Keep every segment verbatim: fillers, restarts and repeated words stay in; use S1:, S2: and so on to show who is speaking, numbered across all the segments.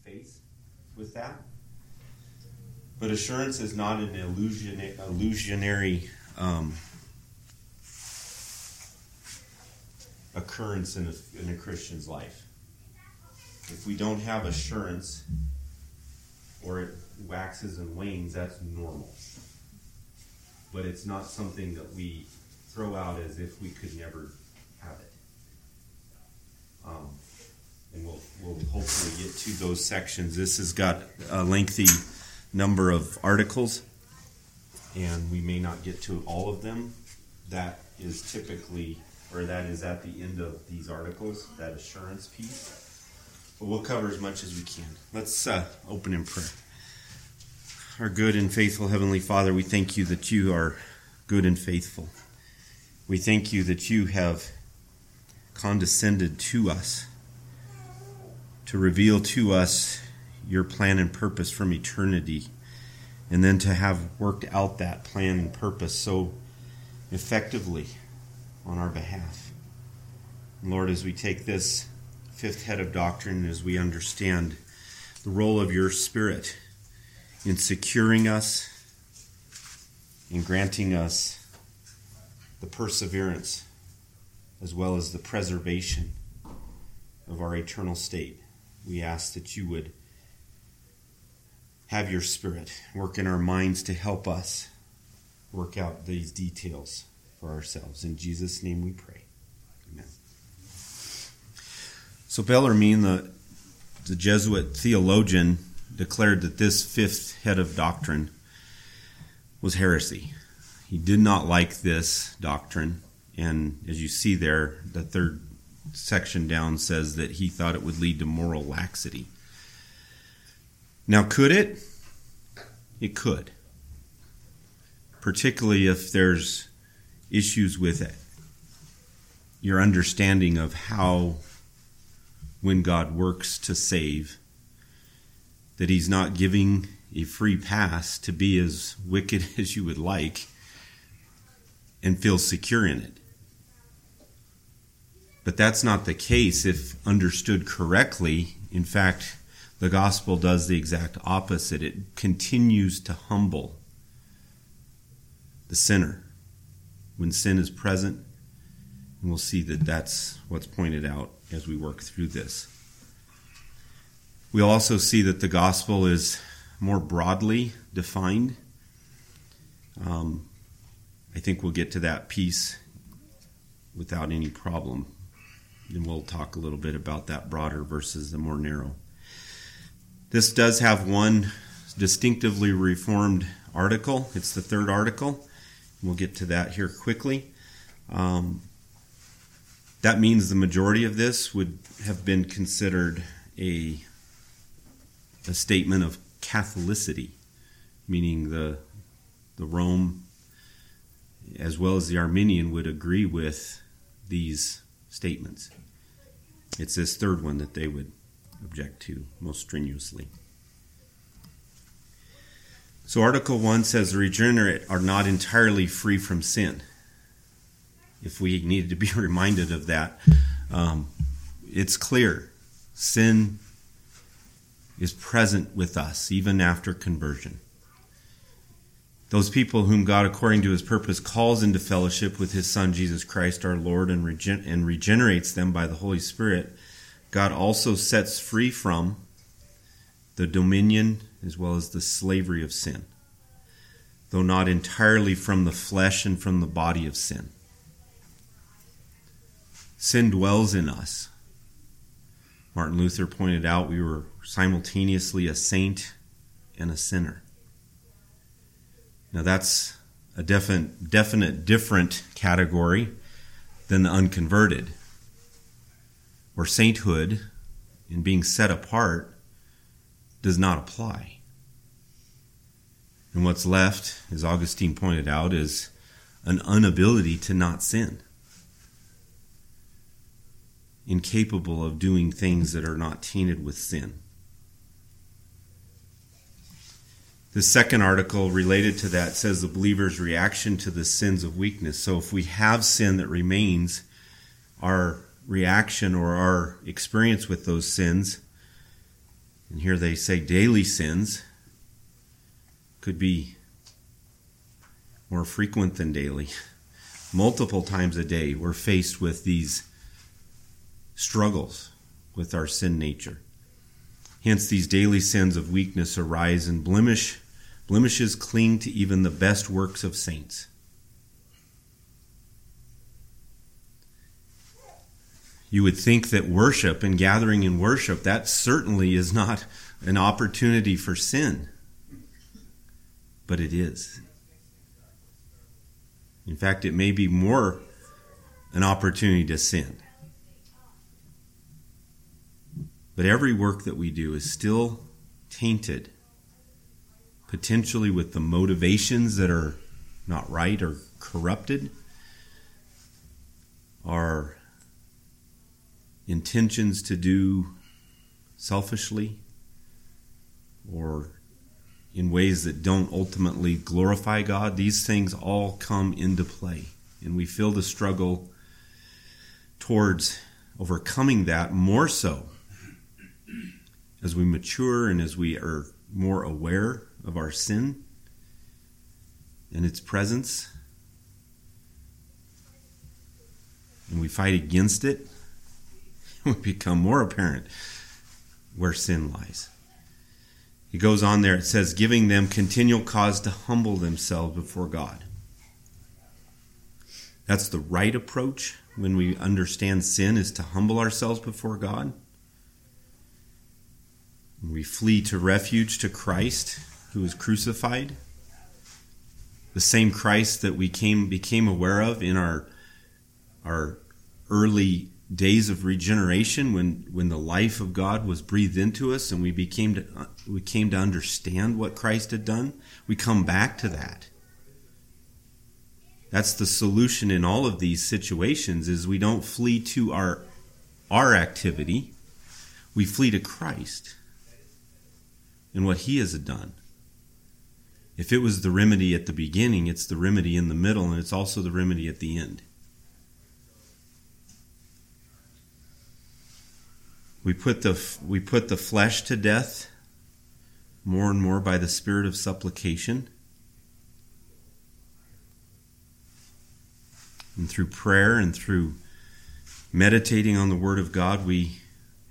S1: face with that. But assurance is not an illusion, illusionary um, occurrence in a, in a Christian's life. If we don't have assurance, or it waxes and wanes, that's normal. But it's not something that we throw out as if we could never have it. Um, and we'll, we'll hopefully get to those sections. This has got a lengthy number of articles, and we may not get to all of them. That is typically, or that is at the end of these articles, that assurance piece. But we'll cover as much as we can. Let's uh, open in prayer. Our good and faithful Heavenly Father, we thank you that you are good and faithful. We thank you that you have condescended to us to reveal to us your plan and purpose from eternity, and then to have worked out that plan and purpose so effectively on our behalf. And Lord, as we take this fifth head of doctrine, as we understand the role of your Spirit in securing us, in granting us the perseverance as well as the preservation of our eternal state, we ask that you would have your Spirit work in our minds to help us work out these details for ourselves. In Jesus' name we pray. Amen. So Bellarmine, the, the Jesuit theologian, declared that this fifth head of doctrine was heresy. He did not like this doctrine, and as you see there, the third section down says that he thought it would lead to moral laxity. Now, could it? It could. Particularly if there's issues with it. Your understanding of how, when God works to save, that he's not giving a free pass to be as wicked as you would like and feel secure in it. But that's not the case if understood correctly. In fact, the gospel does the exact opposite. It continues to humble the sinner when sin is present. And we'll see that that's what's pointed out as we work through this. We'll also see that the gospel is more broadly defined. Um, I think we'll get to that piece without any problem. And we'll talk a little bit about that broader versus the more narrow. This does have one distinctively Reformed article. It's the third article. We'll get to that here quickly. Um, that means the majority of this would have been considered a a statement of Catholicity, meaning the the Rome as well as the Arminian would agree with these statements. It's this third one that they would object to most strenuously. So Article one says the regenerate are not entirely free from sin. If we needed to be reminded of that, um, it's clear. Sin is present with us even after conversion. Those people whom God, according to his purpose, calls into fellowship with his Son, Jesus Christ, our Lord, and, regen- and regenerates them by the Holy Spirit, God also sets free from the dominion as well as the slavery of sin, though not entirely from the flesh and from the body of sin. Sin dwells in us. Martin Luther pointed out we were simultaneously a saint and a sinner. Now that's a definite, definite different category than the unconverted, where sainthood and being set apart does not apply. And what's left, as Augustine pointed out, is an inability to not sin. Incapable of doing things that are not tainted with sin. The second article related to that says the believer's reaction to the sins of weakness. So if we have sin that remains, our reaction or our experience with those sins And here they say daily sins could be more frequent than daily. Multiple times a day we're faced with these struggles with our sin nature. Hence these daily sins of weakness arise, and blemish, blemishes cling to even the best works of saints. You would think that worship and gathering in worship, that certainly is not an opportunity for sin. But it is. In fact, it may be more an opportunity to sin. But every work that we do is still tainted, potentially with the motivations that are not right or corrupted, our intentions to do selfishly or in ways that don't ultimately glorify God. These things all come into play, and we feel the struggle towards overcoming that more so as we mature and as we are more aware of our sin and its presence, and we fight against it. We become more apparent where sin lies. He goes on there, it says, giving them continual cause to humble themselves before God. That's the right approach when we understand sin, is to humble ourselves before God. We flee to refuge to Christ, who was crucified. The same Christ that we came became aware of in our, our early days of regeneration, when, when the life of God was breathed into us and we became to, we came to understand what Christ had done. We come back to that. That's the solution in all of these situations, is we don't flee to our, our activity. We flee to Christ and what He has done. If it was the remedy at the beginning, it's the remedy in the middle, and it's also the remedy at the end. We put the we put the flesh to death more and more by the spirit of supplication. And through prayer and through meditating on the Word of God, we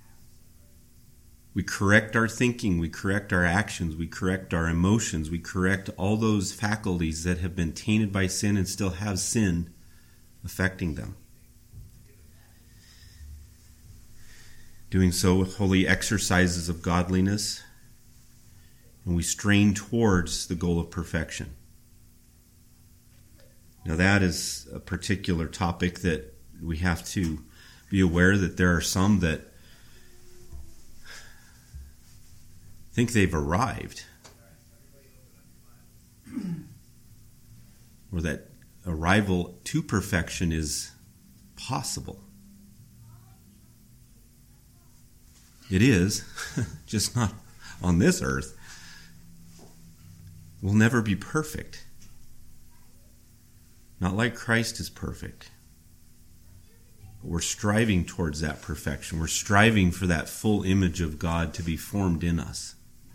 S1: we correct our thinking, we correct our actions, we correct our emotions, we correct all those faculties that have been tainted by sin and still have sin affecting them. Doing so with holy exercises of godliness, and we strain towards the goal of perfection. Now that is a particular topic that we have to be aware that there are some that think they've arrived, or that arrival to perfection is possible. It is, just not on this earth. We'll never be perfect. Not like Christ is perfect. But we're striving towards that perfection. We're striving for that full image of God to be formed in us.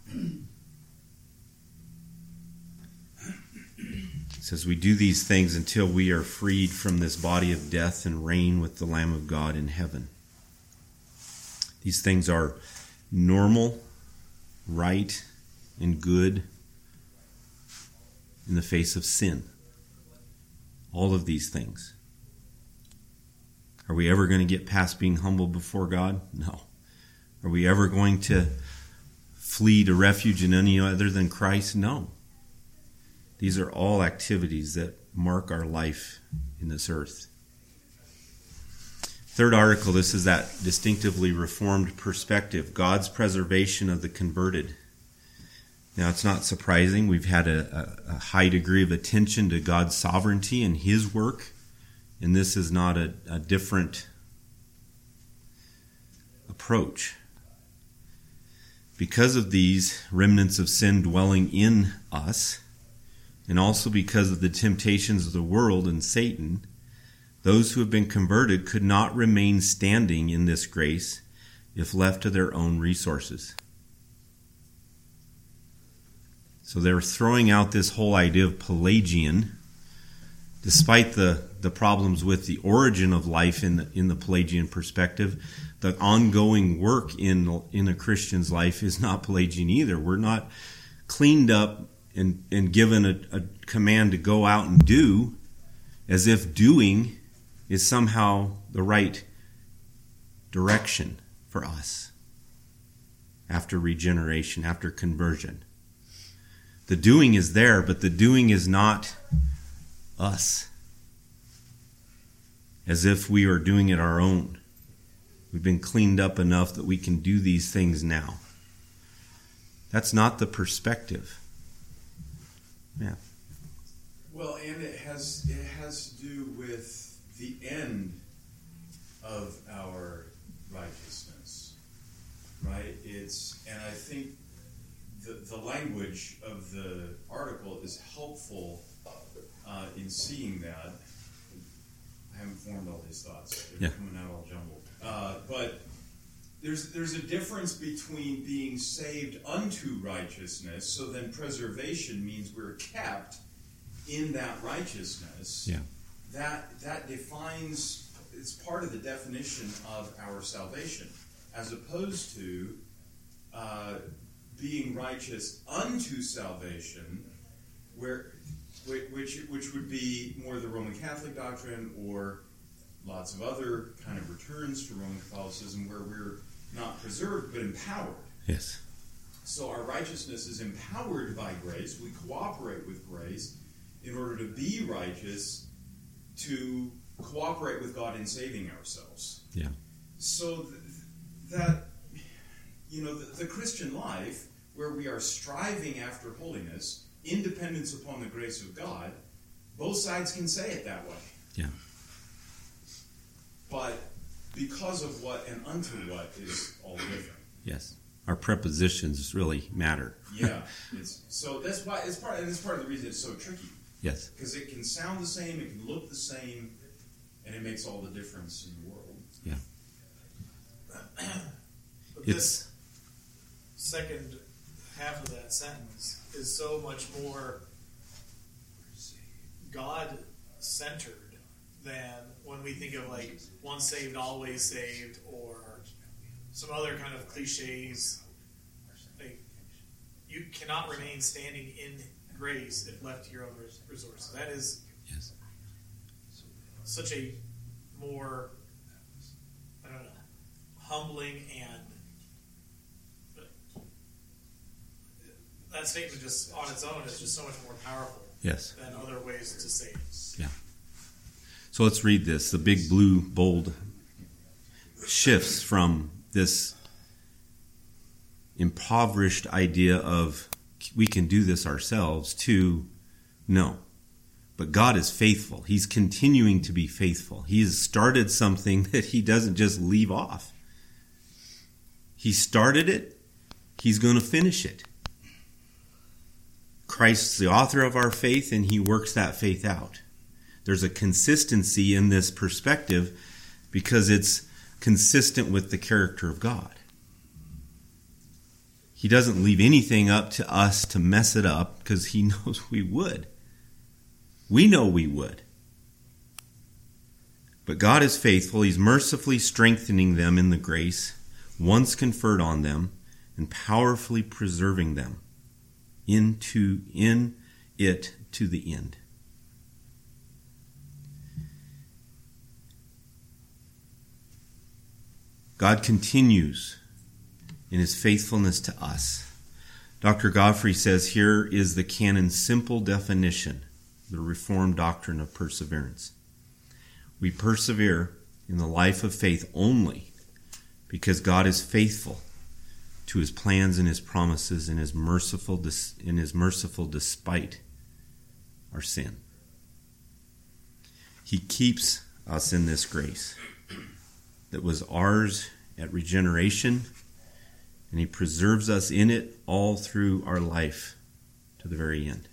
S1: It says we do these things until we are freed from this body of death and reign with the Lamb of God in heaven. These things are normal, right, and good in the face of sin. All of these things. Are we ever going to get past being humble before God? No. Are we ever going to flee to refuge in any other than Christ? No. These are all activities that mark our life in this earth. Third article, this is that distinctively Reformed perspective, God's preservation of the converted. Now, it's not surprising. We've had a, a, a high degree of attention to God's sovereignty and His work, and this is not a, a different approach. Because of these remnants of sin dwelling in us, and also because of the temptations of the world and Satan, those who have been converted could not remain standing in this grace if left to their own resources. So they're throwing out this whole idea of Pelagian, despite the, the problems with the origin of life in the, in the Pelagian perspective. The ongoing work in in a Christian's life is not Pelagian either. We're not cleaned up and, and given a, a command to go out and do, as if doing is somehow the right direction for us after regeneration, after conversion. The doing is there, but the doing is not us, as if we are doing it our own. We've been cleaned up enough that we can do these things now. That's not the perspective. Yeah.
S2: Well, and it has it has to do with the end of our righteousness, right? It's and I think the the language of the article is helpful uh, in seeing that. I haven't formed all these thoughts; they're yeah. coming out all jumbled. Uh, but there's there's a difference between being saved unto righteousness. So then, preservation means we're kept in that righteousness.
S1: Yeah.
S2: That that defines. It's part of the definition of our salvation, as opposed to uh, being righteous unto salvation, where which which would be more the Roman Catholic doctrine, or lots of other kind of returns to Roman Catholicism, where we're not preserved but empowered.
S1: Yes.
S2: So our righteousness is empowered by grace. We cooperate with grace in order to be righteous, to cooperate with God in saving ourselves.
S1: Yeah.
S2: So th- that, you know, the, the Christian life, where we are striving after holiness, independence upon the grace of God, both sides can say it that way.
S1: Yeah.
S2: But because of what and unto what is all different.
S1: Yes. Our prepositions really matter.
S2: Yeah. It's, so that's why it's part and it's part of the reason it's so tricky.
S1: Yes.
S2: Because it can sound the same, it can look the same, and it makes all the difference in the world.
S1: Yeah.
S3: But this second half of that sentence is so much more God-centered than when we think of like once saved, always saved, or some other kind of cliches. Like, you cannot remain standing in grace if left to your own resources. That is
S1: yes.
S3: such a more, I don't know, humbling and that statement just on its own is just so much more powerful
S1: yes.
S3: than other ways to say it.
S1: Yeah. So let's read this. The big blue bold shifts from this impoverished idea of we can do this ourselves to no. But God is faithful. He's continuing to be faithful. He has started something that he doesn't just leave off. He started it. He's going to finish it. Christ's the author of our faith, and he works that faith out. There's a consistency in this perspective because it's consistent with the character of God. He doesn't leave anything up to us to mess it up because he knows we would. We know we would. But God is faithful. He's mercifully strengthening them in the grace once conferred on them and powerfully preserving them into in it to the end. God continues in his faithfulness to us. Doctor Godfrey says here is the canon's simple definition, the Reformed doctrine of perseverance. We persevere in the life of faith only because God is faithful to his plans and his promises and his merciful in his merciful despite our sin. He keeps us in this grace that was ours at regeneration, and he preserves us in it all through our life to the very end.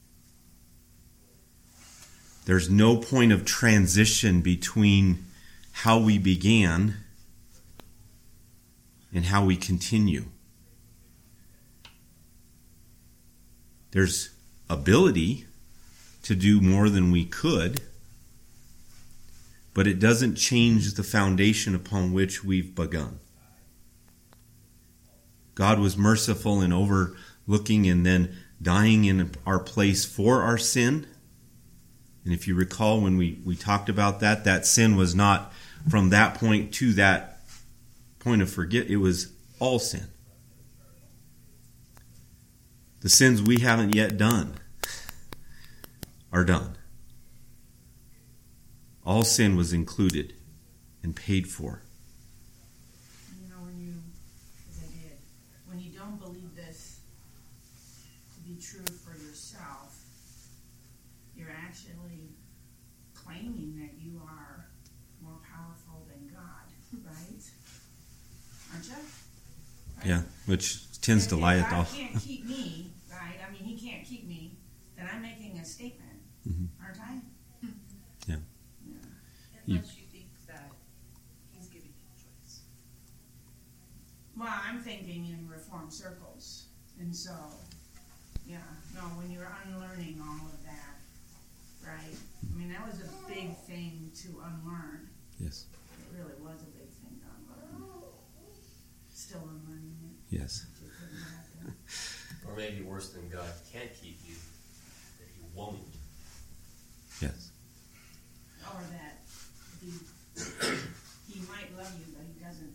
S1: There's no point of transition between how we began and how we continue. There's ability to do more than we could, but it doesn't change the foundation upon which we've begun. God was merciful in overlooking and then dying in our place for our sin. And if you recall when we, we talked about that, that sin was not from that point to that point of forget. It was all sin. The sins we haven't yet done are done. All sin was included and paid for.
S4: You know, when you, as I did, when you don't believe this to be true for yourself, you're actually claiming that you are more powerful than God, right? Aren't you? Right?
S1: Yeah, which tends to lie at all.
S4: If God can't keep me, right? I mean, He can't keep me, then I'm making a statement,
S1: Mhm.
S4: aren't I?
S1: Yeah.
S4: Yeah.
S5: Unless you think that he's giving you a choice.
S4: Well, I'm thinking in Reformed circles, and so, yeah, no, when you're unlearning all of that, right? I mean, that was a big thing to unlearn.
S1: Yes.
S4: It really was a big thing to unlearn. Still unlearning it.
S1: Yes.
S4: It couldn't happen.
S6: Or maybe worse than God can't keep you, that he won't.
S1: Yes.
S4: Or that he, he might love you, but he doesn't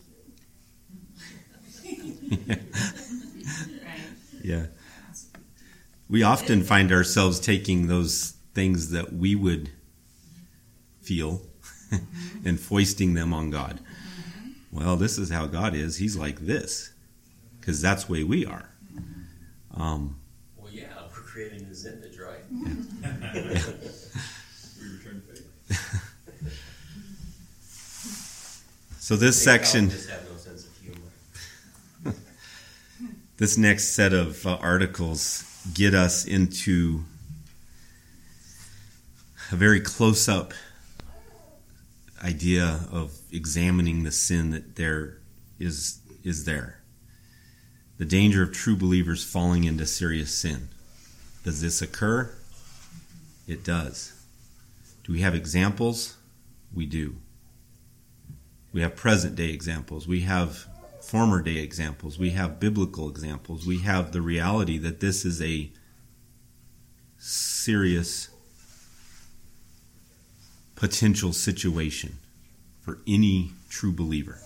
S4: like you. Right?
S1: Yeah. We often find ourselves taking those things that we would feel and foisting them on God. Well, this is how God is. He's like this. Because that's the way we are. Um,
S6: Well, yeah, we're created in his image, right?
S2: We return faith.
S1: so this section,
S6: Just have no sense of humor.
S1: this next set of uh, articles get us into a very close-up idea of examining the sin that there is is there. The danger of true believers falling into serious sin. Does this occur? It does. Do we have examples? We do. We have present day examples. We have former day examples. We have biblical examples. We have the reality that this is a serious potential situation for any true believer.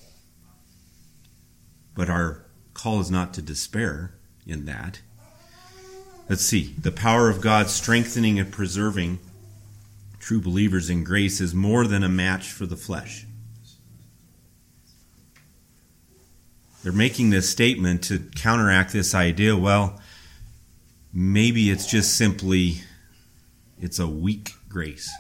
S1: But our call is not to despair in that. Let's see. The power of God strengthening and preserving true believers in grace is more than a match for the flesh. They're making this statement to counteract this idea, well, maybe it's just simply, it's a weak grace.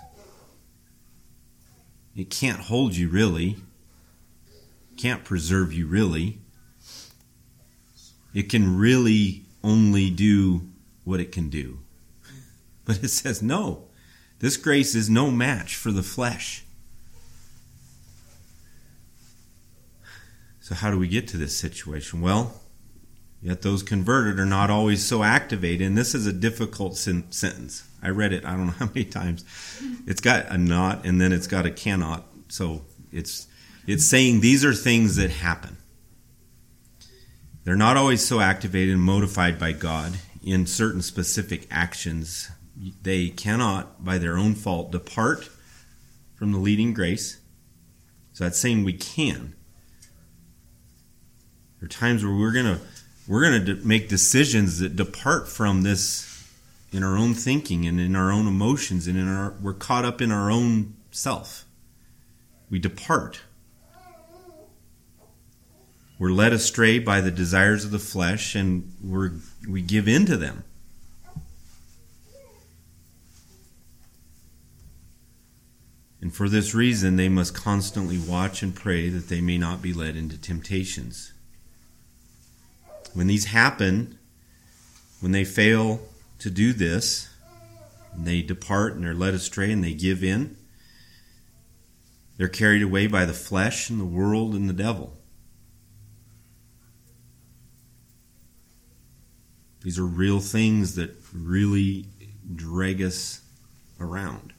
S1: It can't hold you really. Can't preserve you really. It can really only do what it can do. But it says, no, this grace is no match for the flesh. So how do we get to this situation? Well, yet those converted are not always so activated. And this is a difficult sen- sentence. I read it, I don't know how many times. It's got a not and then it's got a cannot. So it's it's saying these are things that happen. They're not always so activated and motivated by God in certain specific actions. They cannot, by their own fault, depart from the leading grace. So that's saying we can. There are times where we're gonna we're gonna de- make decisions that depart from this in our own thinking and in our own emotions, and in our we're caught up in our own self. We depart. We're led astray by the desires of the flesh, and we're, we give in to them. And for this reason, they must constantly watch and pray that they may not be led into temptations. When these happen, when they fail to do this, and they depart and they're led astray and they give in, they're carried away by the flesh and the world and the devil. These are real things that really drag us around.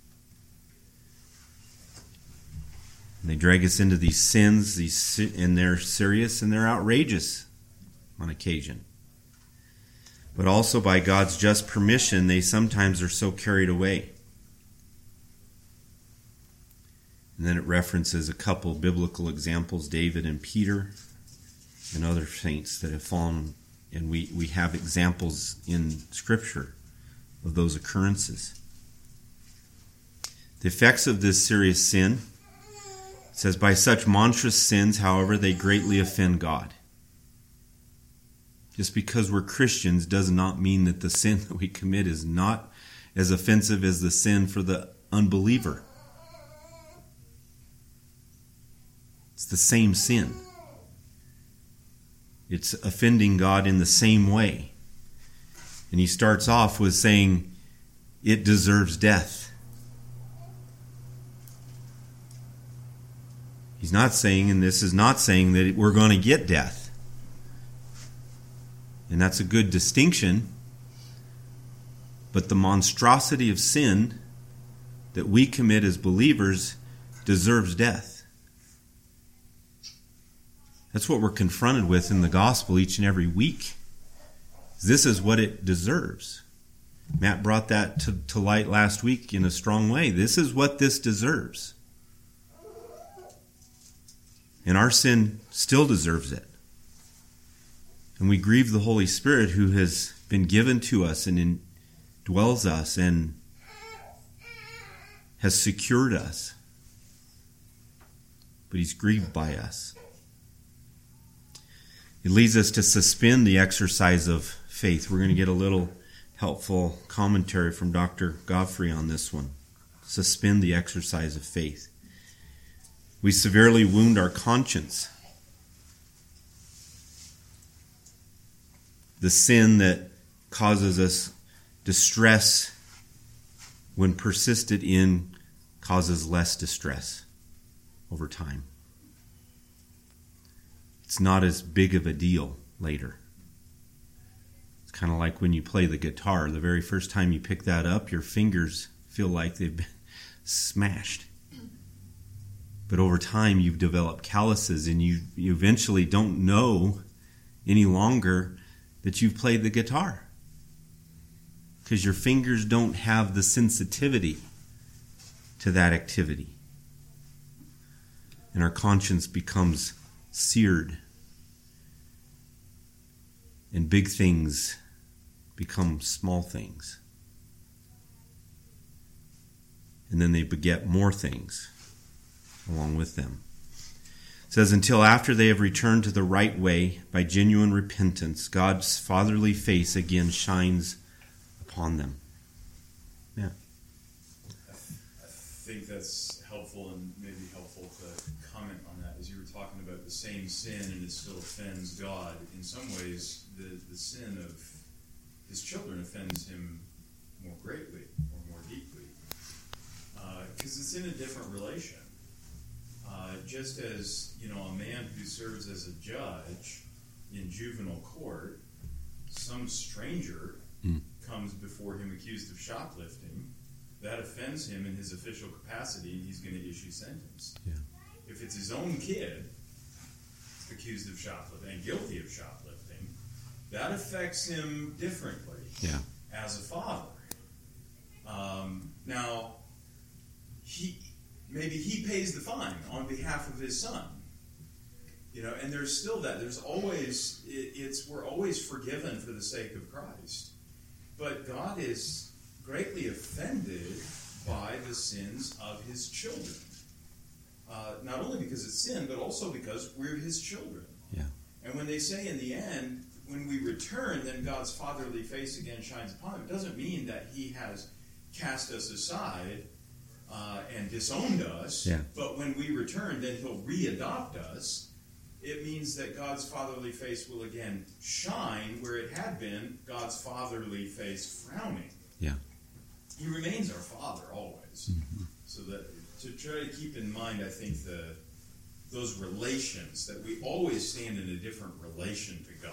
S1: And they drag us into these sins, these and they're serious and they're outrageous on occasion. But also by God's just permission, they sometimes are so carried away. And then it references a couple biblical examples, David and Peter and other saints that have fallen. And we, we have examples in Scripture of those occurrences. The effects of this serious sin, it says, by such monstrous sins, however, they greatly offend God. Just because we're Christians does not mean that the sin that we commit is not as offensive as the sin for the unbeliever. It's the same sin. It's offending God in the same way. And he starts off with saying, it deserves death. He's not saying, and this is not saying that we're going to get death. And that's a good distinction. But the monstrosity of sin that we commit as believers deserves death. That's what we're confronted with in the gospel each and every week. This is what it deserves. Matt brought that to, to light last week in a strong way. This is what this deserves. And our sin still deserves it. And we grieve the Holy Spirit who has been given to us and indwells us and has secured us. But he's grieved by us. It leads us to suspend the exercise of faith. We're going to get a little helpful commentary from Doctor Godfrey on this one. Suspend the exercise of faith. We severely wound our conscience. The sin that causes us distress when persisted in causes less distress over time. It's not as big of a deal later. It's kind of like when you play the guitar. The very first time you pick that up, your fingers feel like they've been smashed. But over time, you've developed calluses, and you, you eventually don't know any longer that you've played the guitar. Because your fingers don't have the sensitivity to that activity. And our conscience becomes seared. And big things become small things. And then they beget more things along with them. It says, until after they have returned to the right way by genuine repentance, God's fatherly face again shines upon them. Yeah.
S2: I, th- I think that's helpful and maybe helpful to comment on that. As you were talking about the same sin and it still offends God, in some ways the, the sin of his children offends him more greatly or more deeply. Because uh, it's in a different relation. Uh, just as, you know, a man who serves as a judge in juvenile court, some stranger mm. comes before him accused of shoplifting, that offends him in his official capacity, and he's going to issue sentence.
S1: Yeah.
S2: If it's his own kid accused of shoplifting and guilty of shoplifting, that affects him differently
S1: yeah.
S2: as a father. Um, now, he... Maybe he pays the fine on behalf of his son, you know. And there's still that. There's always it, it's we're always forgiven for the sake of Christ, but God is greatly offended by the sins of His children. Uh, not only because it's sin, but also because we're His children.
S1: Yeah.
S2: And when they say in the end, when we return, then God's fatherly face again shines upon him. It doesn't mean that He has cast us aside. Uh, and disowned us,
S1: yeah.
S2: But when we return, then He'll re-adopt us. It means that God's fatherly face will again shine where it had been God's fatherly face frowning.
S1: Yeah,
S2: He remains our Father always. Mm-hmm. So that to try to keep in mind, I think the those relations that we always stand in a different relation to God.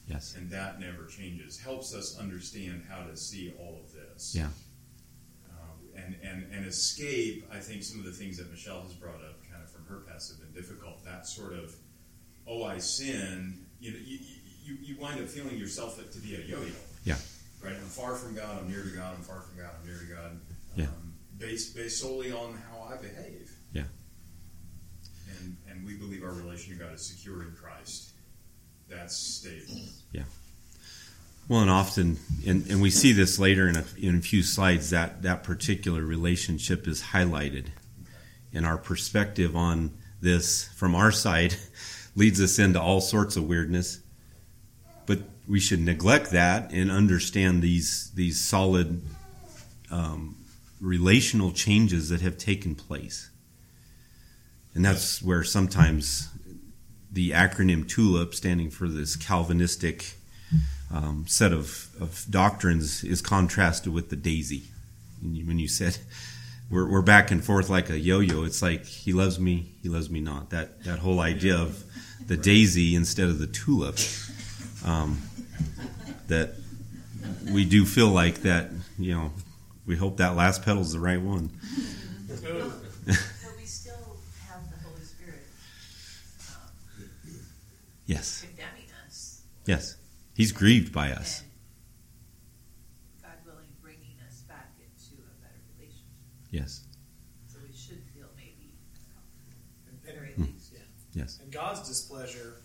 S1: Yes.
S2: And that never changes. Helps us understand how to see all of this.
S1: Yeah.
S2: Uh, and, and, and escape, I think some of the things that Michelle has brought up kind of from her past have been difficult. That sort of, oh, I sin, you know, you, you, you wind up feeling yourself to be a yo-yo.
S1: Yeah.
S2: Right? I'm far from God, I'm near to God, I'm far from God, I'm near to God. Um,
S1: Yeah.
S2: Based, based solely on how I behave.
S1: Yeah.
S2: And, and we believe our relation to God is secure in Christ. That's stable.
S1: Yeah. Well, and often, and, and we see this later in a, in a few slides, that that particular relationship is highlighted. And our perspective on this from our side leads us into all sorts of weirdness. But we should neglect that and understand these these solid um, relational changes that have taken place. And that's where sometimes the acronym TULIP, standing for this Calvinistic um, set of, of doctrines, is contrasted with the daisy. When you said we're, we're back and forth like a yo-yo, it's like he loves me, he loves me not. That that whole idea of the daisy instead of the tulip. Um, that we do feel like that, you know, we hope that last petal's the right one.
S5: But we still have the Holy Spirit um,
S1: Yes.
S5: condemning us.
S1: Yes. He's grieved by us.
S5: And God willing, bringing us back into a better relationship.
S1: Yes.
S5: So we should feel maybe, at the very
S3: And-
S5: least.
S3: Yeah.
S1: Yes.
S3: And God's displeasure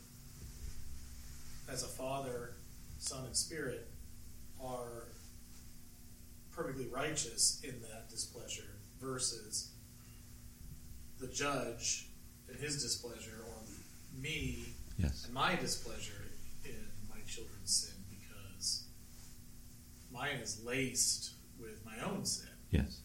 S3: as a Father, Son, and Spirit are perfectly righteous in that displeasure versus the judge and his displeasure, or me
S1: Yes.
S3: and my displeasure in my children's sin, because mine is laced with my own sin.
S1: Yes.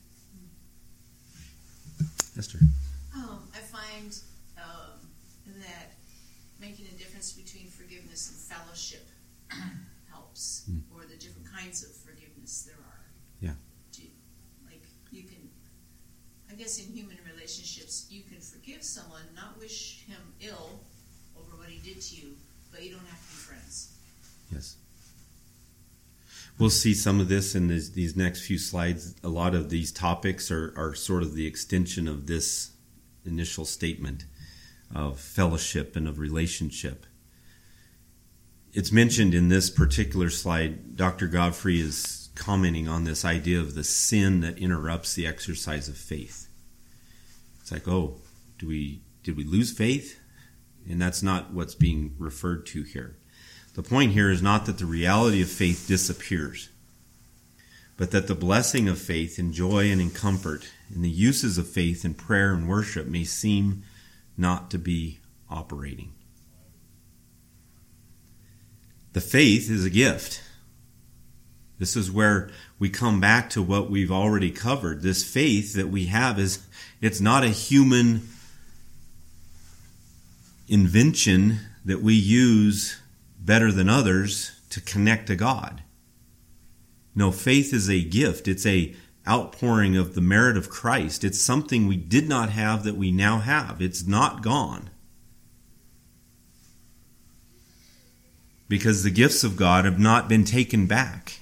S1: Esther.
S4: Um, I find um, that making a difference between forgiveness and fellowship helps,
S1: Mm.
S4: or the different kinds of forgiveness there are.
S1: Yeah.
S4: Do, like you can, I guess in human relationships, you can forgive someone, not wish him ill over what he did to you, but you don't have to be friends.
S1: Yes. We'll see some of this in this, these next few slides. A lot of these topics are, are sort of the extension of this initial statement of fellowship and of relationship. It's mentioned in this particular slide, Doctor Godfrey is commenting on this idea of the sin that interrupts the exercise of faith. It's like, oh, do we did we lose faith? And that's not what's being referred to here. The point here is not that the reality of faith disappears, but that the blessing of faith in joy and in comfort and the uses of faith in prayer and worship may seem not to be operating. The faith is a gift. This is where we come back to what we've already covered. This faith that we have is, it's not a human invention that we use better than others to connect to God. No, faith is a gift. It's a outpouring of the merit of Christ. It's something we did not have that we now have. It's not gone. Because the gifts of God have not been taken back.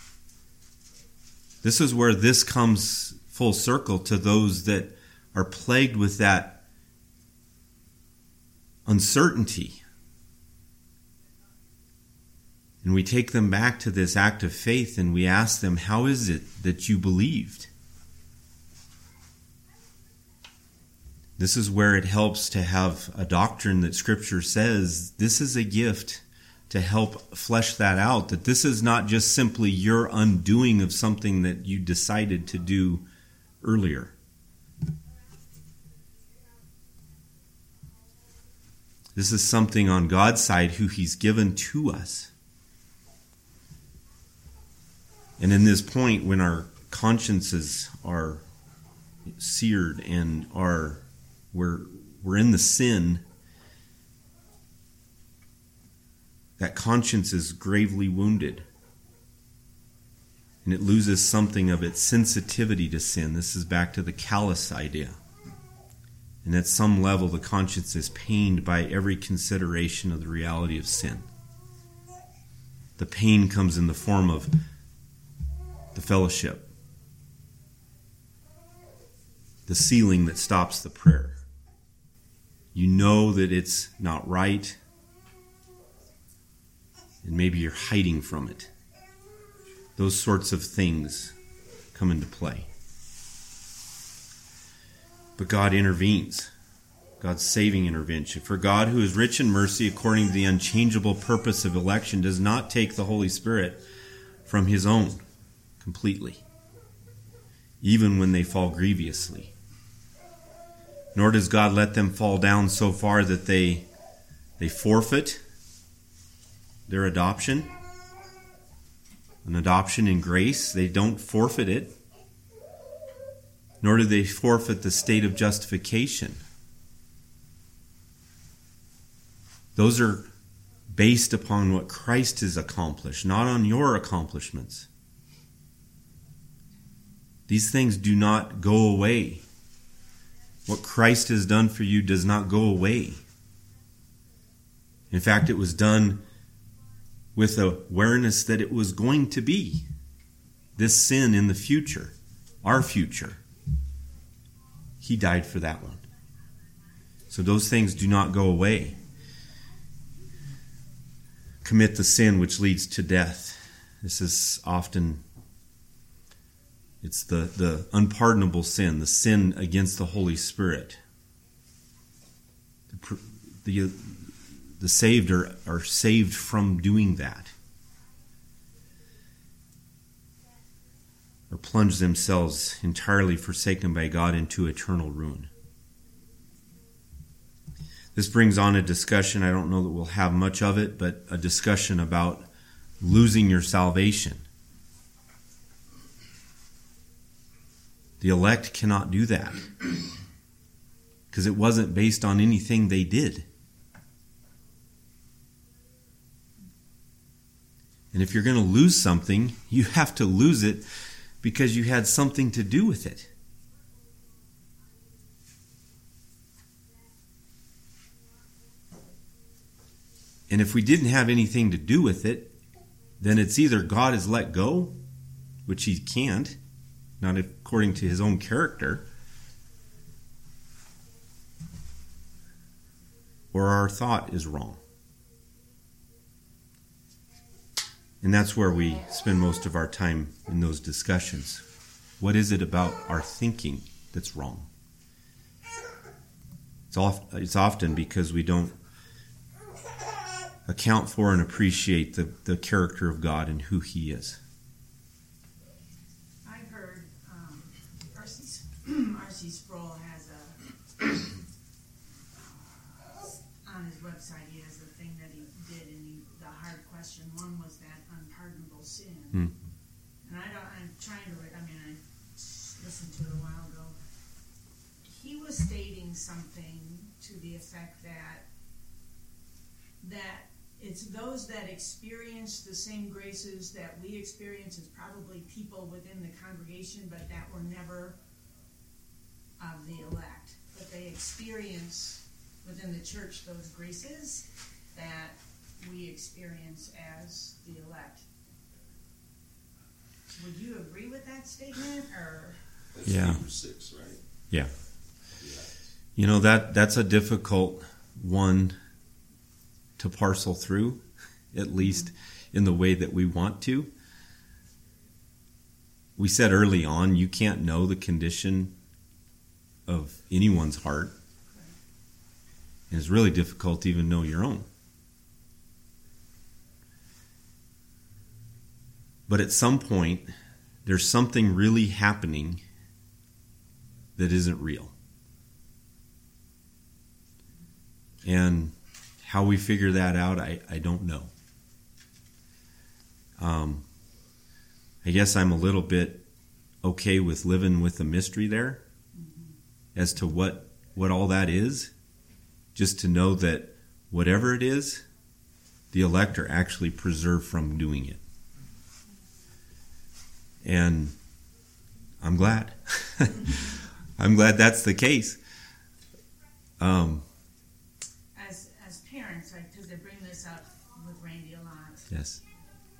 S1: This is where this comes full circle to those that are plagued with that uncertainty. And we take them back to this act of faith and we ask them, how is it that you believed? This is where it helps to have a doctrine that Scripture says this is a gift to help flesh that out, that this is not just simply your undoing of something that you decided to do earlier. This is something on God's side who He's given to us. And in this point, when our consciences are seared and are we're we're in the sin, that conscience is gravely wounded. And it loses something of its sensitivity to sin. This is back to the callous idea. And at some level, the conscience is pained by every consideration of the reality of sin. the pain comes in the form of the fellowship, the ceiling that stops the prayer. You know that it's not right, and maybe you're hiding from it. Those sorts of things come into play. But God intervenes. God's saving intervention. For God, who is rich in mercy, according to the unchangeable purpose of election, does not take the Holy Spirit from his own completely, even when they fall grievously. Nor does God let them fall down so far that they, they forfeit their adoption. An adoption in grace, they don't forfeit it. Nor do they forfeit the state of justification. Those are based upon what Christ has accomplished, not on your accomplishments. These things do not go away. What Christ has done for you does not go away. In fact, it was done with awareness that it was going to be this sin in the future, our future. He died for that one. So those things do not go away. Commit the sin which leads to death. This is often, it's the, the unpardonable sin, the sin against the Holy Spirit. The, the, the saved are, are saved from doing that. Or plunge themselves entirely forsaken by God into eternal ruin. This brings on a discussion, I don't know that we'll have much of it, but a discussion about losing your salvation. The elect cannot do that because it wasn't based on anything they did. And if you're going to lose something, you have to lose it because you had something to do with it. And if we didn't have anything to do with it, then it's either God has let go, which he can't, not according to his own character, or our thought is wrong. And that's where we spend most of our time in those discussions. What is it about our thinking that's wrong? It's, oft, it's often because we don't account for and appreciate the, the character of God and who he is.
S4: I've heard um, R C Sproul has a, uh, on his website, he has a thing that he did, and he, the hard question, one was that unpardonable sin.
S1: Hmm.
S4: And I don't, I'm trying to, I mean, I listened to it a while ago. He was stating something to the effect that that it's those that experience the same graces that we experience as probably people within the congregation, but that were never of the elect. But they experience within the church those graces that we experience as the elect. Would you agree with that statement, or?
S7: That's
S1: Yeah.
S7: Hebrews six, right?
S1: Yeah. You know, that that's a difficult one to parcel through, at least in the way that we want to. We said early on, you can't know the condition of anyone's heart. And it's really difficult to even know your own. But at some point, there's something really happening that isn't real. And how we figure that out, I, I don't know. Um, I guess I'm a little bit okay with living with the mystery there mm-hmm. as to what, what all that is. Just to know that whatever it is, the elect are actually preserved from doing it. And I'm glad. I'm glad that's the case. Um,
S4: As as parents, like, because they bring this up with Randy a lot.
S1: yes.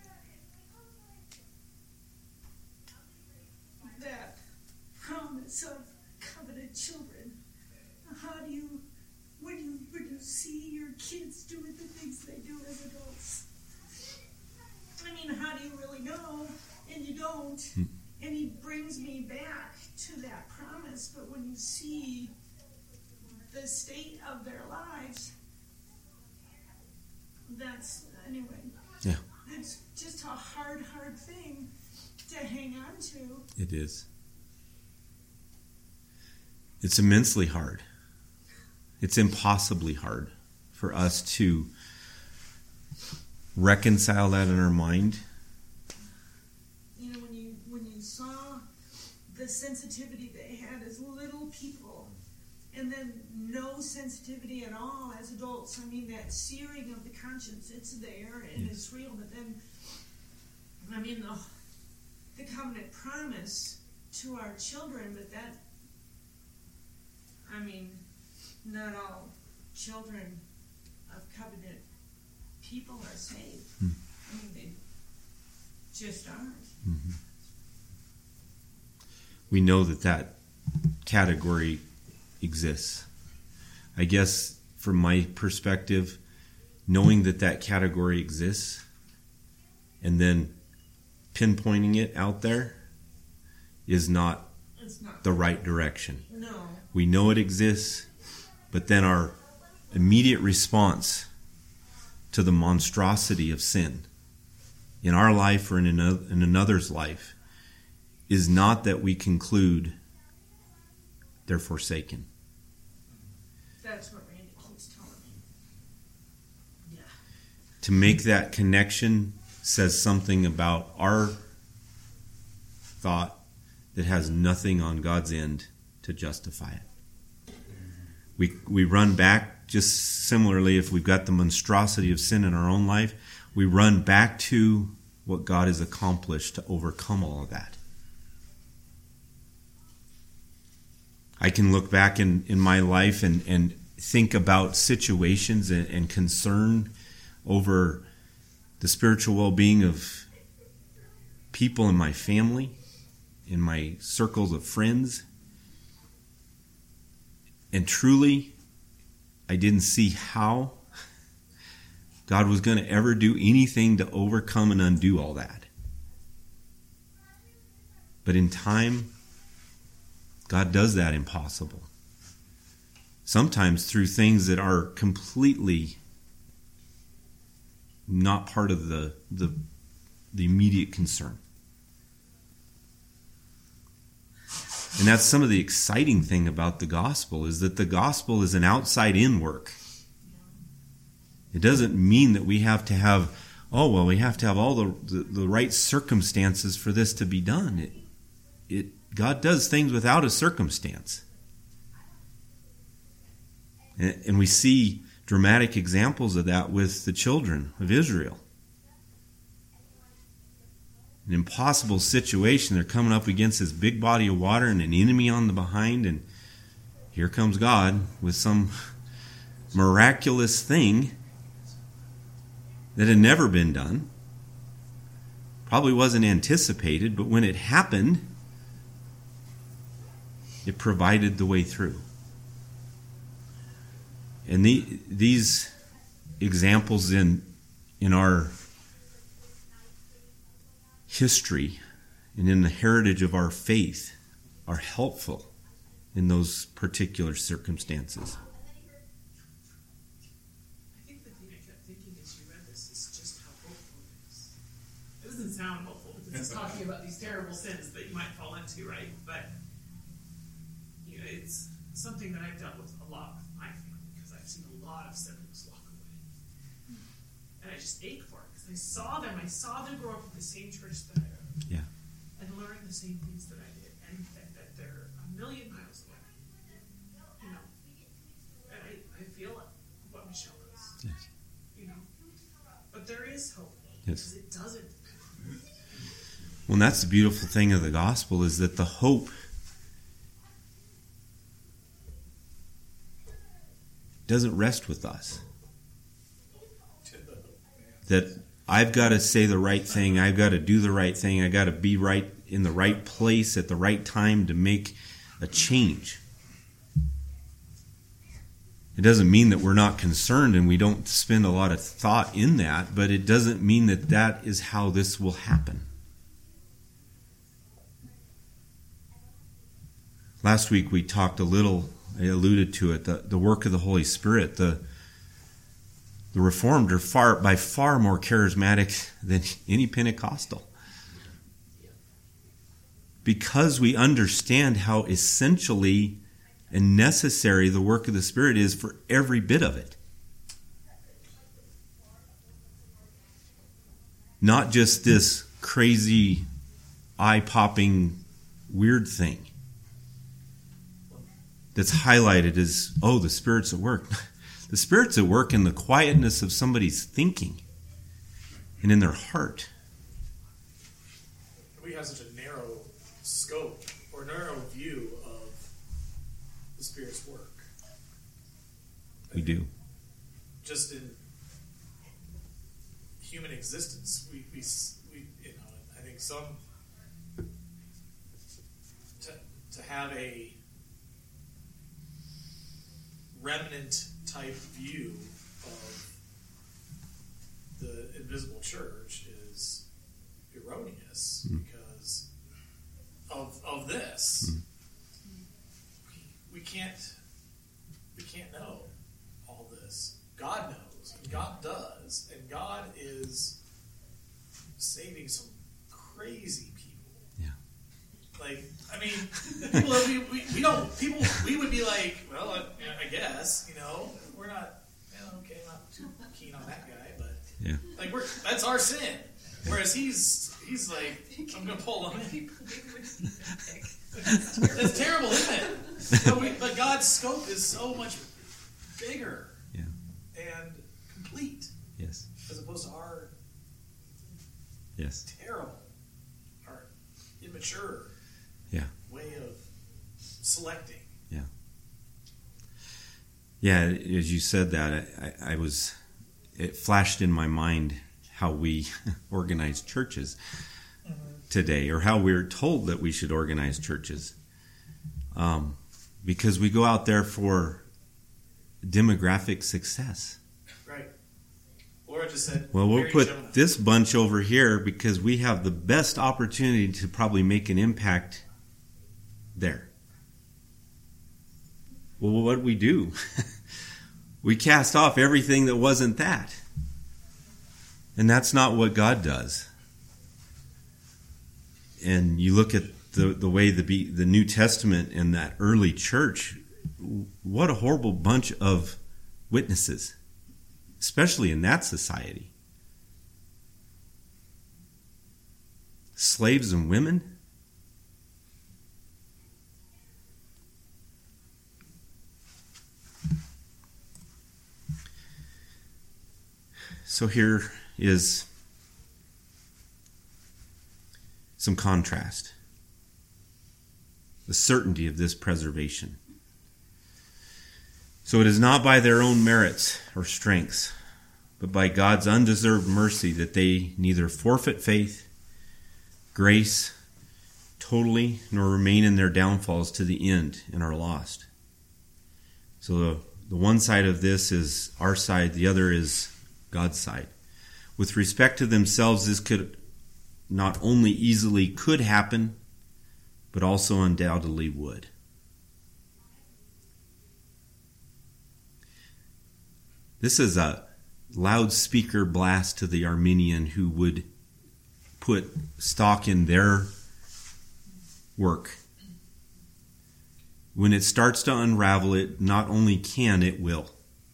S7: parents of covenant children. How do you, when you when you see your kids doing the things they do as adults? I mean, how do you really know? And you don't. And he brings me back to that promise. But when you see the state of their lives, that's, anyway.
S1: Yeah.
S7: It's just a hard, hard thing to hang on to.
S1: It is. It's immensely hard. It's impossibly hard for us to reconcile that in our mind.
S7: You know, when you when you saw the sensitivity they had as little people, and then no sensitivity at all as adults. I mean, that searing of the conscience, it's there and
S1: yes.
S7: it's real. But then, I mean, the the covenant promise to our children, but that, I mean, not all children of covenant people are saved.
S1: Hmm.
S7: I mean, they just aren't.
S1: Mm-hmm. We know that that category exists. I guess from my perspective, knowing that that category exists and then pinpointing it out there is not,
S7: It's not
S1: the right direction.
S7: No.
S1: We know it exists, but then our immediate response to the monstrosity of sin in our life or in another, in another's life is not that we conclude they're forsaken.
S7: That's what Randy keeps telling me. Yeah.
S1: To make that connection says something about our thought that has nothing on God's end to justify it. We we run back just similarly if we've got the monstrosity of sin in our own life, we run back to what God has accomplished to overcome all of that. I can look back in, in my life and, and think about situations and, and concern over the spiritual well-being of people in my family, in my circles of friends. And truly, I didn't see how God was going to ever do anything to overcome and undo all that. But in time, God does that impossible. Sometimes through things that are completely not part of the, the, the immediate concern. And that's some of the exciting thing about the gospel, is that the gospel is an outside-in work. It doesn't mean that we have to have, oh, well, we have to have all the, the, the right circumstances for this to be done. It, it God does things without a circumstance. And, and we see dramatic examples of that with the children of Israel. An impossible situation. They're coming up against this big body of water and an enemy on the behind, and here comes God with some miraculous thing that had never been done. Probably wasn't anticipated, but when it happened, it provided the way through. And the, these examples in in our history and in the heritage of our faith are helpful in those particular circumstances.
S8: I think the thing I kept thinking as you read this is just how hopeful it is. It doesn't sound hopeful because it's talking about these terrible sins that you might fall into, right? But you know, it's something that I've dealt with a lot with my family because I've seen a lot of siblings walk away. And I just ache for it because I saw them, I saw them grow up in the same church that I am.
S1: Yeah.
S8: And learn the same things that I did. And, and that they're a million miles away. You know. And I, I feel what Michelle does.
S1: Yes.
S8: You know. But there is hope.
S1: Yes.
S8: Because it doesn't.
S1: Well, and that's the beautiful thing of the gospel, is that the hope doesn't rest with us. That I've got to say the right thing, I've got to do the right thing, I've got to be right in the right place at the right time to make a change. It doesn't mean that we're not concerned and we don't spend a lot of thought in that, but it doesn't mean that that is how this will happen. Last week we talked a little, I alluded to it, the, the work of the Holy Spirit. The, the Reformed are far by far more charismatic than any Pentecostal. Because we understand how essentially and necessary the work of the Spirit is for every bit of it. Not just this crazy, eye-popping, weird thing that's highlighted as, oh, the Spirit's at work. The Spirit's at work in the quietness of somebody's thinking and in their heart.
S3: We have such a narrow scope or narrow view of the Spirit's work.
S1: We do.
S3: Just in human existence, we, we, we you know, I think some to to have a remnant type view of the invisible church is erroneous mm. because of of this. Mm. We, we can't we can't know all this. God knows, and God does, and God is saving some crazy people.
S1: Yeah.
S3: Like, I mean, people that we, we, we don't, people, we would be like, well, I, I guess, you know, we're not, well, okay, not too keen on that guy, but,
S1: yeah.
S3: like, we're, that's our sin. Whereas he's, he's like, I'm going to pull him in. That's terrible, isn't it? But, we, but God's scope is so much bigger
S1: yeah.
S3: and complete.
S1: Yes.
S3: As opposed to our
S1: yes.
S3: terrible, our immature
S1: yeah.
S3: way of selecting.
S1: Yeah. Yeah, as you said that, I, I was, it flashed in my mind how we organize churches mm-hmm. today, or how we're told that we should organize churches. Um, because we go out there for demographic success.
S3: Right. Laura just said,
S1: well, we'll
S3: Mary
S1: put
S3: Jonah.
S1: this bunch over here because we have the best opportunity to probably make an impact there. Well, what do we do? We cast off everything that wasn't that. And that's not what God does. And you look at the, the way the, the New Testament and that early church, what a horrible bunch of witnesses, especially in that society. Slaves and women. So here is some contrast. The certainty of this preservation. So it is not by their own merits or strengths, but by God's undeserved mercy that they neither forfeit faith, grace, totally, nor remain in their downfalls to the end and are lost. So the, the one side of this is our side, the other is God's side. With respect to themselves, this could not only easily could happen, but also undoubtedly would. This is a loudspeaker blast to the Arminian who would put stock in their work. When it starts to unravel, it not only can, it will.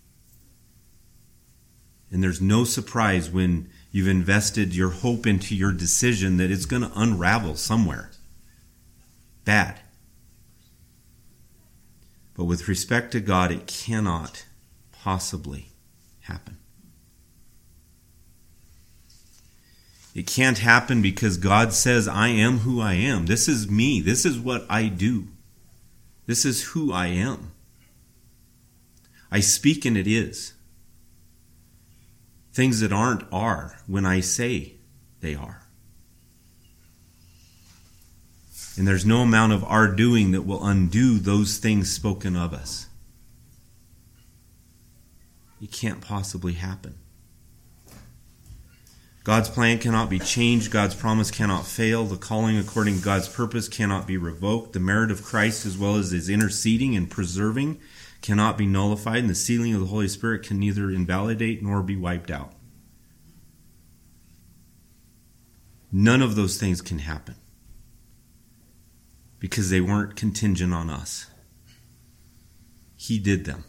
S1: And there's no surprise when you've invested your hope into your decision that it's going to unravel somewhere. Bad. But with respect to God, it cannot possibly happen. It can't happen because God says, I am who I am. This is me. This is what I do. This is who I am. I speak and it is. Things that aren't are when I say they are. And there's no amount of our doing that will undo those things spoken of us. It can't possibly happen. God's plan cannot be changed. God's promise cannot fail. The calling according to God's purpose cannot be revoked. The merit of Christ, as well as his interceding and preserving, cannot be nullified. And the sealing of the Holy Spirit can neither invalidate nor be wiped out. None of those things can happen because they weren't contingent on us. He did them.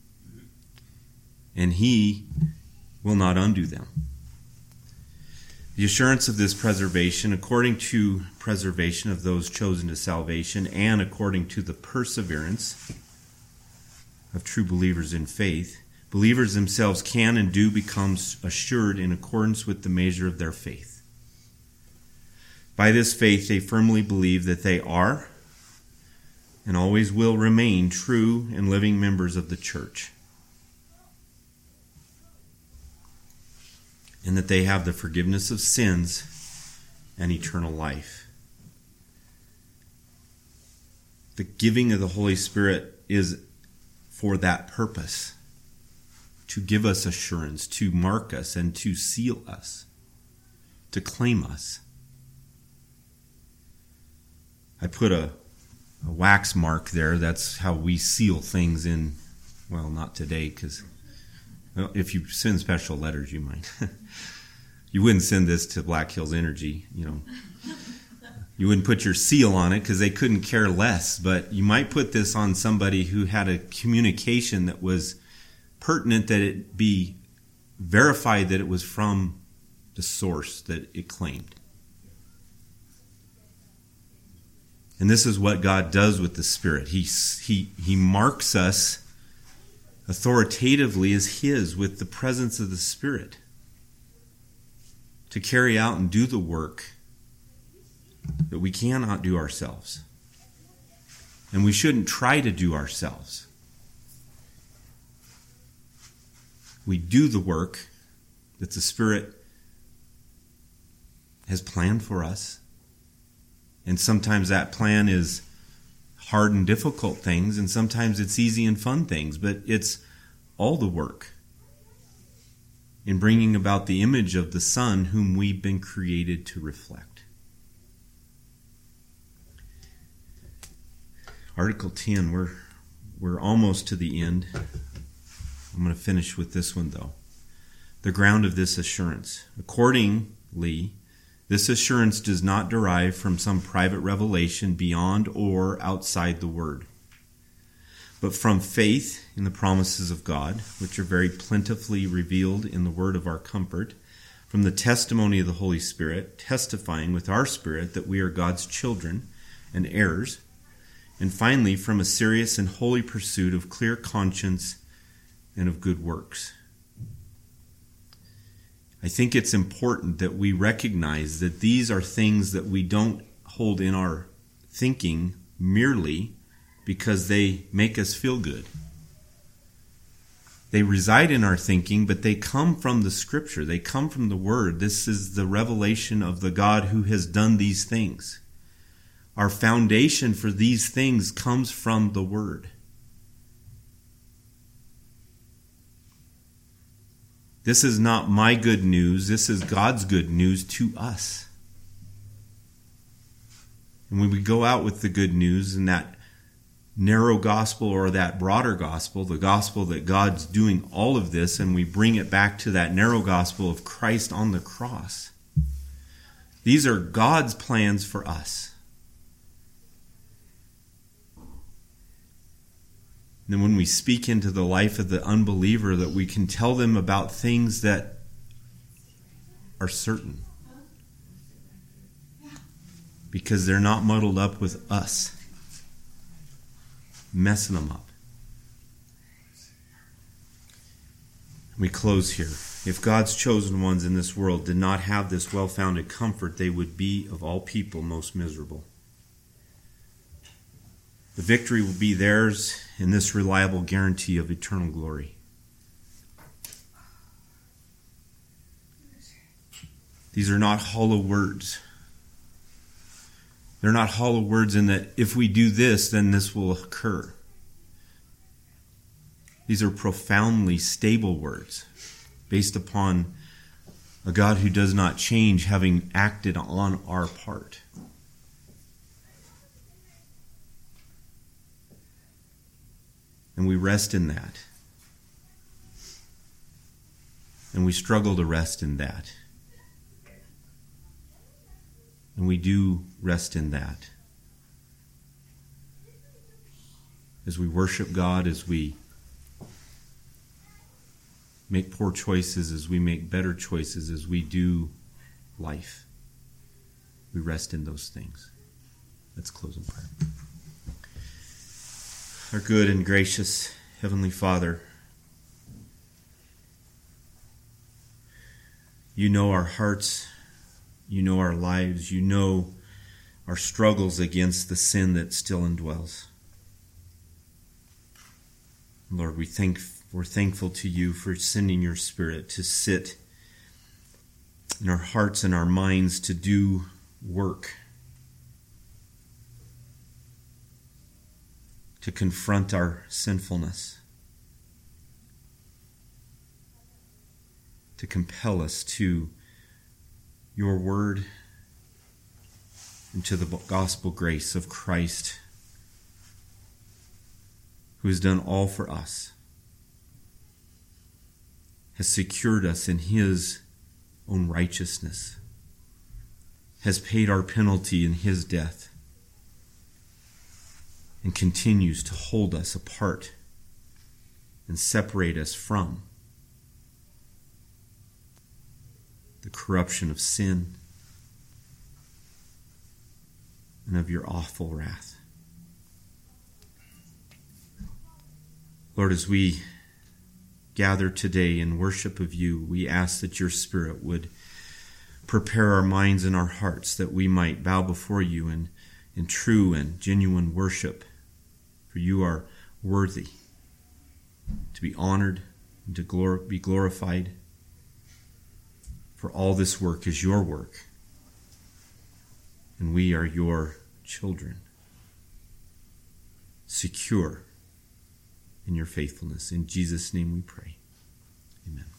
S1: And he will not undo them. The assurance of this preservation, according to preservation of those chosen to salvation, and according to the perseverance of true believers in faith, believers themselves can and do become assured in accordance with the measure of their faith. By this faith, they firmly believe that they are and always will remain true and living members of the church, and that they have the forgiveness of sins and eternal life. The giving of the Holy Spirit is for that purpose, to give us assurance, to mark us, and to seal us, to claim us. I put a, a wax mark there. That's how we seal things in, well, not today, because well, if you send special letters, you might. You wouldn't send this to Black Hills Energy, you know. You wouldn't put your seal on it because they couldn't care less. But you might put this on somebody who had a communication that was pertinent, that it be verified that it was from the source that it claimed. And this is what God does with the Spirit. He, he, he marks us authoritatively as his with the presence of the Spirit to carry out and do the work that we cannot do ourselves. And we shouldn't try to do ourselves. We do the work that the Spirit has planned for us. And sometimes that plan is hard and difficult things, and sometimes it's easy and fun things, but it's all the work in bringing about the image of the Son whom we've been created to reflect. Article ten, we're, we're almost to the end. I'm going to finish with this one, though. The ground of this assurance. Accordingly, this assurance does not derive from some private revelation beyond or outside the Word, but from faith in the promises of God, which are very plentifully revealed in the word of our comfort, from the testimony of the Holy Spirit, testifying with our spirit that we are God's children and heirs, and finally from a serious and holy pursuit of clear conscience and of good works. I think it's important that we recognize that these are things that we don't hold in our thinking merely because they make us feel good. They reside in our thinking, but they come from the Scripture. They come from the Word. This is the revelation of the God who has done these things. Our foundation for these things comes from the Word. This is not my good news. This is God's good news to us. And when we go out with the good news in that narrow gospel or that broader gospel, the gospel that God's doing all of this, and we bring it back to that narrow gospel of Christ on the cross, these are God's plans for us. And then when we speak into the life of the unbeliever, that we can tell them about things that are certain, because they're not muddled up with us, messing them up. We close here. If God's chosen ones in this world did not have this well-founded comfort, they would be of all people most miserable. The victory will be theirs in this reliable guarantee of eternal glory. These are not hollow words. They're not hollow words in that if we do this, then this will occur. These are profoundly stable words based upon a God who does not change, having acted on our part. And we rest in that. And we struggle to rest in that. And we do rest in that. As we worship God, as we make poor choices, as we make better choices, as we do life, we rest in those things. Let's close in prayer. Our good and gracious Heavenly Father, you know our hearts, you know our lives, you know our struggles against the sin that still indwells. Lord, we thank, we're thankful to you for sending your Spirit to sit in our hearts and our minds to do work, to confront our sinfulness, to compel us to your word and to the gospel grace of Christ, who has done all for us, has secured us in his own righteousness, has paid our penalty in his death, and continues to hold us apart and separate us from the corruption of sin and of your awful wrath. Lord, as we gather today in worship of you, we ask that your Spirit would prepare our minds and our hearts that we might bow before you in, in true and genuine worship. For you are worthy to be honored and to glor- be glorified. For all this work is your work, and we are your children, secure in your faithfulness. In Jesus' name we pray. Amen.